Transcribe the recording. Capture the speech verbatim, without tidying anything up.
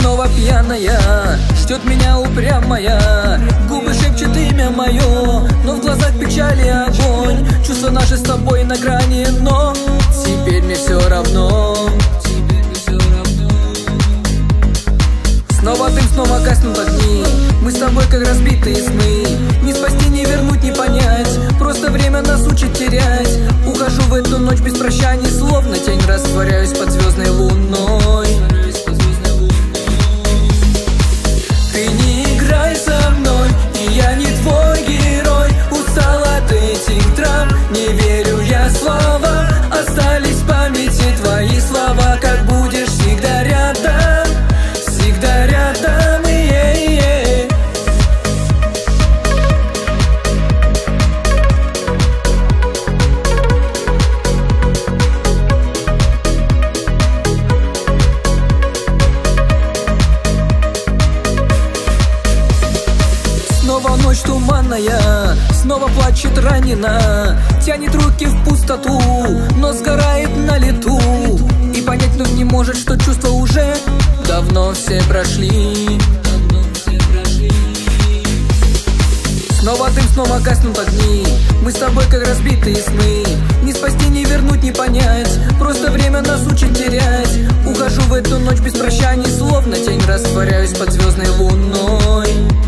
снова пьяная, ждет меня упрямая. Губы шепчут имя мое, но в глазах печаль и огонь. Чувства наши с тобой на грани, но теперь мне все равно. Снова дым, снова гаснут огни. Мы с тобой как разбитые сны. Не спасти, не вернуть, не понять. Просто время нас учит терять. Ухожу в эту ночь без прощаний, словно тень растворяюсь под звездной луной. Ты не играй со мной, и я не твой герой. Устал от этих драм, не верю я словам. Остались в памяти твои слова, как будешь всегда рядом, всегда рядом, е-е-е. Снова ночь туманная, снова плачет ранена. Тянет руки в пустоту, но сгорает на лету. И понять вновь не может, что чувства уже давно все прошли. Снова дым, снова гаснут огни. Мы с тобой как разбитые сны. Не спасти, не вернуть, не понять. Просто время нас учит терять. Ухожу в эту ночь без прощаний, словно тень растворяюсь под звездной луной.